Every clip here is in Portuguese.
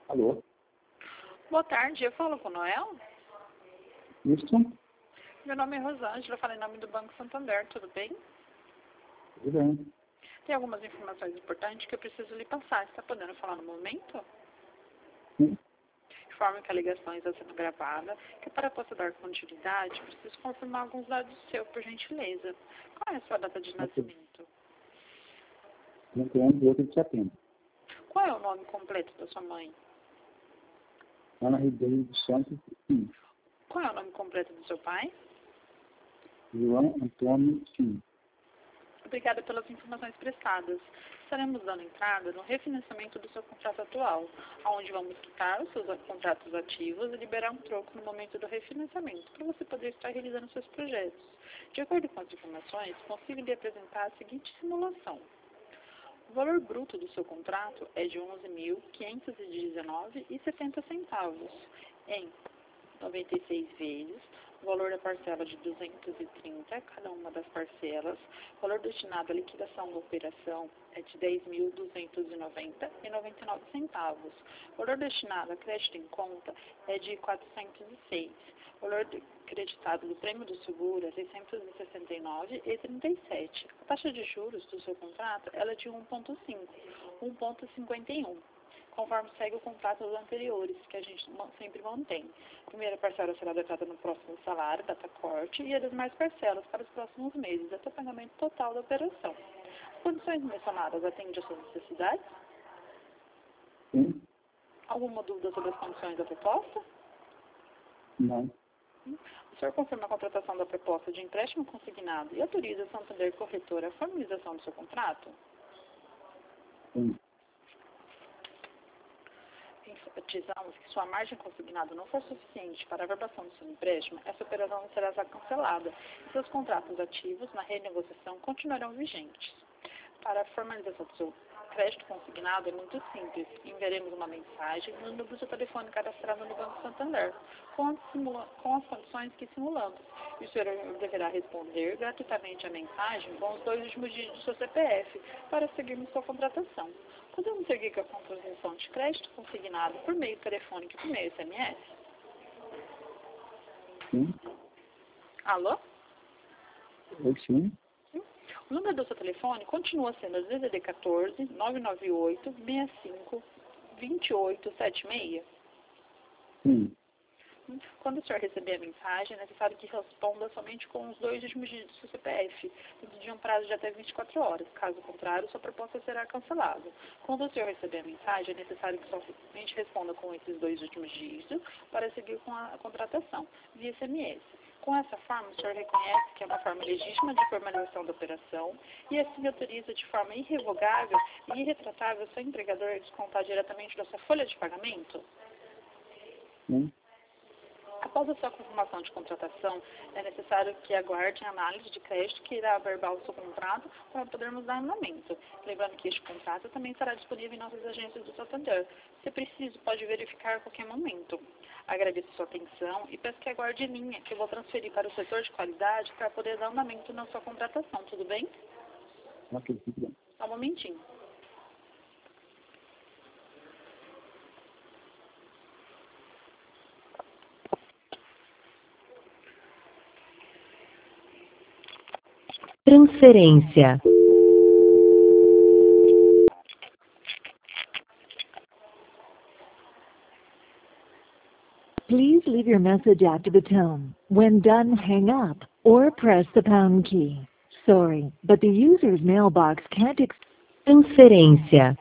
Alô? Boa tarde, eu falo com o Noel. Isso? Meu nome é Rosângela, eu falo em nome do Banco Santander, tudo bem? Tudo bem. Tem algumas informações importantes que eu preciso lhe passar. Está podendo falar no momento? Sim. Informo que a ligação está sendo gravada, que para poder dar continuidade, preciso confirmar alguns dados seus, por gentileza. Qual é a sua data de nascimento? 31 de outubro de setembro. Qual é o nome completo da sua mãe? Ana Ribeiro dos Santos, sim. Qual é o nome completo do seu pai? João Antônio, sim. Obrigada pelas informações prestadas. Estaremos dando entrada no refinanciamento do seu contrato atual, onde vamos quitar os seus contratos ativos e liberar um troco no momento do refinanciamento, para você poder estar realizando seus projetos. De acordo com as informações, consigo lhe apresentar a seguinte simulação. O valor bruto do seu contrato é de R$ 11.519,70 em 96 vezes, o valor da parcela de 230, cada uma das parcelas. O valor destinado à liquidação da operação é de R$ 10.290,99. O valor destinado a crédito em conta é de R$ 406. O valor creditado do prêmio do seguro é R$ 669,37. A taxa de juros do seu contrato ela é de 1,51. Conforme segue o contrato dos anteriores, que a gente sempre mantém. A primeira parcela será datada no próximo salário, data corte, e as demais parcelas para os próximos meses, até o pagamento total da operação. As condições mencionadas atendem às suas necessidades? Sim? Alguma dúvida sobre as condições da proposta? Não. O senhor confirma a contratação da proposta de empréstimo consignado e autoriza a Santander Corretora a formalização do seu contrato? Sim. Enfatizamos que sua margem consignada não for suficiente para a verbação do seu empréstimo, essa operação será cancelada e seus contratos ativos na renegociação continuarão vigentes. Para a formalização do seu crédito consignado é muito simples. Enviaremos uma mensagem no número do seu telefone cadastrado no Banco Santander, com as condições que simulamos. E o senhor deverá responder gratuitamente a mensagem com os 2 últimos dígitos do seu CPF para seguirmos sua contratação. Podemos seguir com a composição de crédito consignado por meio telefônico e por meio SMS? Sim? Alô? Oi, sim? O número do seu telefone continua sendo DDD 14 998 65 2876. Sim. Quando o senhor receber a mensagem, é necessário que responda somente com os 2 últimos dígitos do seu CPF, dentro de um prazo de até 24 horas. Caso contrário, sua proposta será cancelada. Quando o senhor receber a mensagem, é necessário que somente responda com esses 2 últimos dígitos para seguir com a contratação, via SMS. Com essa forma, o senhor reconhece que é uma forma legítima de formalização da operação e assim autoriza de forma irrevogável e irretratável o seu empregador a descontar diretamente da sua folha de pagamento? Sim. Após a sua confirmação de contratação, é necessário que aguarde a análise de crédito que irá averbar o seu contrato para podermos dar andamento. Lembrando que este contrato também estará disponível em nossas agências do Santander. Se preciso, pode verificar a qualquer momento. Agradeço sua atenção e peço que aguarde em linha, que eu vou transferir para o setor de qualidade para poder dar andamento na sua contratação. Tudo bem? Ok, tudo bem. Só um momentinho. Transferência. Please leave your message after the tone. When done, hang up or press the pound key. Sorry, but the user's mailbox can't Transferência.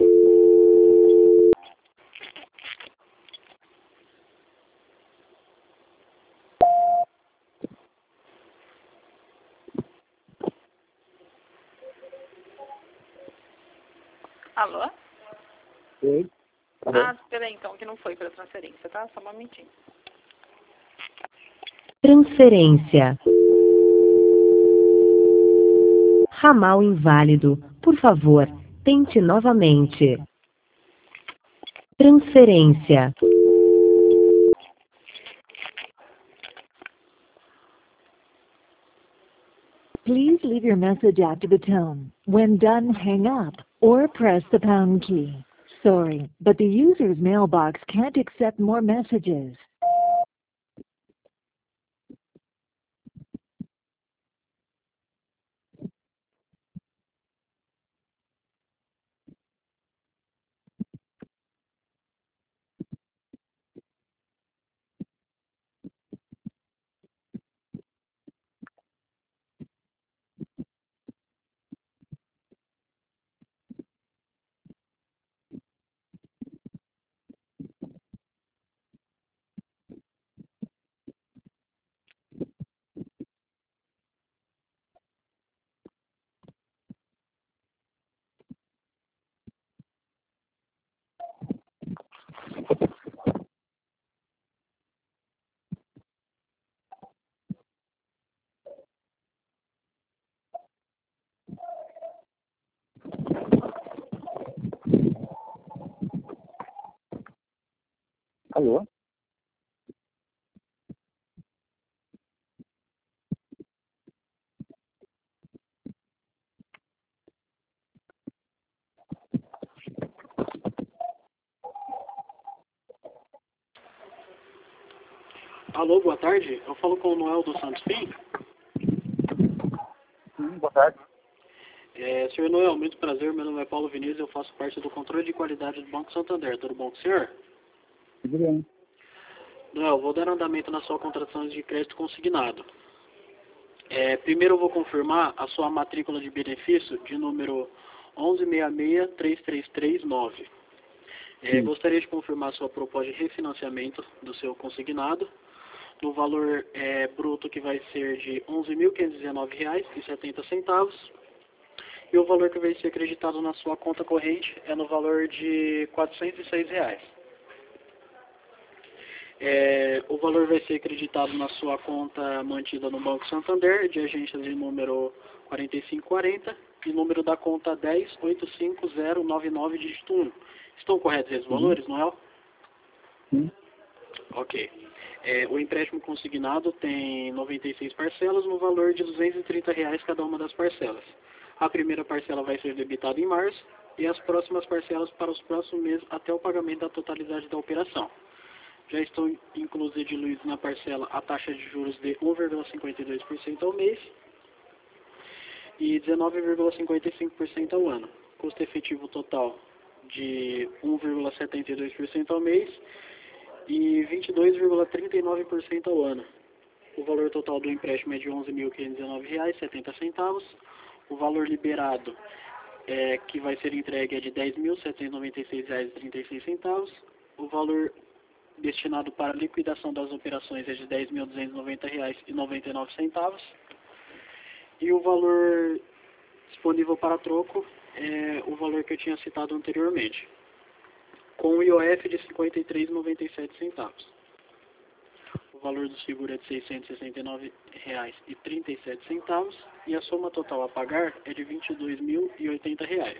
Alô? Oi? Ah, espera aí então, que não foi para transferência, tá? Só um momentinho. Transferência. Ramal inválido. Por favor, tente novamente. Transferência. Please leave your message after the tone. When done, hang up or press the pound key. Sorry, but the user's mailbox can't accept more messages. Alô? Alô, boa tarde. Eu falo com o Noel do Santos Fim. Sim, boa tarde. Senhor Noel, muito prazer. Meu nome é Paulo Vinícius. Eu faço parte do controle de qualidade do Banco Santander. Tudo bom com o senhor? Tudo bem. Noel, vou dar andamento na sua contratação de crédito consignado. Primeiro eu vou confirmar a sua matrícula de benefício de número 11663339. Gostaria de confirmar a sua proposta de refinanciamento do seu consignado no valor bruto, que vai ser de R$ 11.519,70, e o valor que vai ser acreditado na sua conta corrente é no valor de R$ 406. O valor vai ser acreditado na sua conta mantida no Banco Santander, de agência de número 4540 e número da conta 1085099, dígito 1. Estão corretos esses valores, Noel? Sim. Ok. O empréstimo consignado tem 96 parcelas no valor de R$ 230 cada uma das parcelas. A primeira parcela vai ser debitada em março e as próximas parcelas para os próximos meses até o pagamento da totalidade da operação. Já estão inclusos e diluídos na parcela a taxa de juros de 1,52% ao mês e 19,55% ao ano. Custo efetivo total de 1,72% ao mês e 22,39% ao ano. O valor total do empréstimo é de R$ 11.519,70. O valor liberado que vai ser entregue é de R$ 10.796,36. O valor destinado para liquidação das operações é de R$ 10.290,99. E o valor disponível para troco é o valor que eu tinha citado anteriormente, com o IOF de R$ 53,97. O valor do seguro é de R$ 669,37 e a soma total a pagar é de R$ 22.080.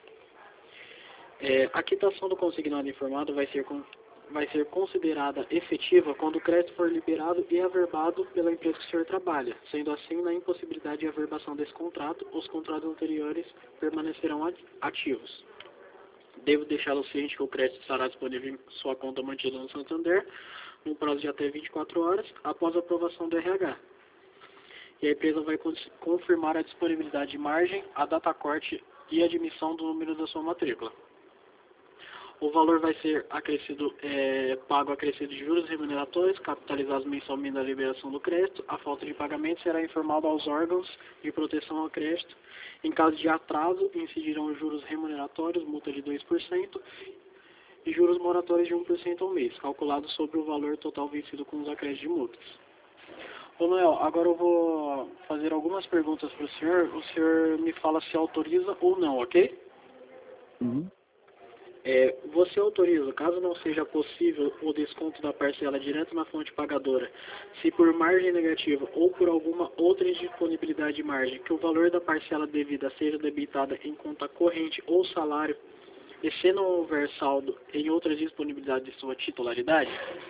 A quitação do consignado informado vai ser considerada efetiva quando o crédito for liberado e averbado pela empresa que o senhor trabalha. Sendo assim, na impossibilidade de averbação desse contrato, os contratos anteriores permanecerão ativos. Devo deixá-lo ciente que o crédito estará disponível em sua conta mantida no Santander num prazo de até 24 horas após a aprovação do RH. E a empresa vai confirmar a disponibilidade de margem, a data corte e admissão do número da sua matrícula. O valor vai ser pago acrescido de juros remuneratórios, capitalizados mensalmente na liberação do crédito. A falta de pagamento será informada aos órgãos de proteção ao crédito. Em caso de atraso, incidirão juros remuneratórios, multa de 2%, e juros moratórios de 1% ao mês, calculados sobre o valor total vencido com os acréscimos de multas. Ô Noel, agora eu vou fazer algumas perguntas para o senhor me fala se autoriza ou não, ok? Uhum. Você autoriza, caso não seja possível o desconto da parcela direto na fonte pagadora, se por margem negativa ou por alguma outra indisponibilidade de margem, que o valor da parcela devida seja debitada em conta corrente ou salário, e se não houver saldo em outras disponibilidades de sua titularidade?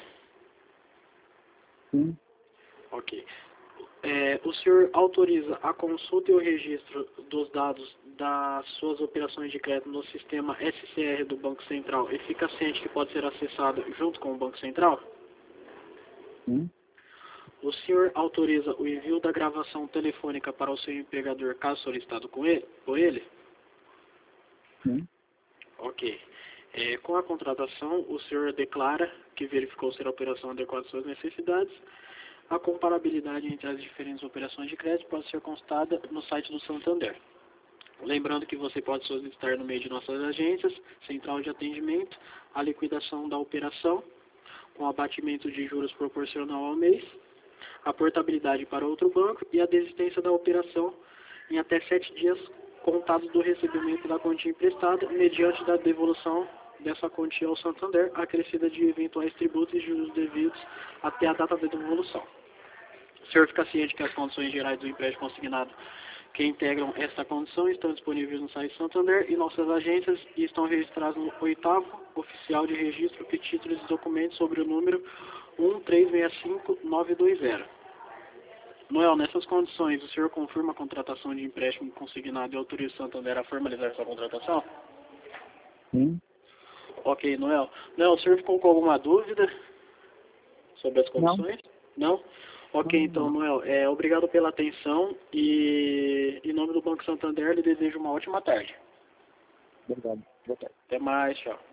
Sim. Ok. O senhor autoriza a consulta e o registro dos dados das suas operações de crédito no sistema SCR do Banco Central e fica ciente que pode ser acessado junto com o Banco Central? Sim. O senhor autoriza o envio da gravação telefônica para o seu empregador caso solicitado por ele? Sim. Ok. Com a contratação, o senhor declara que verificou ser a operação adequada às suas necessidades. A comparabilidade entre as diferentes operações de crédito pode ser constatada no site do Santander. Lembrando que você pode solicitar no meio de nossas agências, central de atendimento, a liquidação da operação, com abatimento de juros proporcional ao mês, a portabilidade para outro banco e a desistência da operação em até 7 dias contados do recebimento da quantia emprestada, mediante da devolução dessa quantia ao Santander, acrescida de eventuais tributos e juros devidos até a data da devolução. O senhor fica ciente que as condições gerais do empréstimo consignado que integram esta condição estão disponíveis no site Santander e nossas agências e estão registradas no 8º Oficial de Registro e Títulos e Documentos sobre o número 1365920. Noel, nessas condições, o senhor confirma a contratação de empréstimo consignado e autoriza o Santander a formalizar sua contratação? Sim. Ok, Noel. Noel, o senhor ficou com alguma dúvida sobre as condições? Não? Ok, então, Noel, obrigado pela atenção e, em nome do Banco Santander, lhe desejo uma ótima tarde. Obrigado. Boa tarde. Até mais, tchau.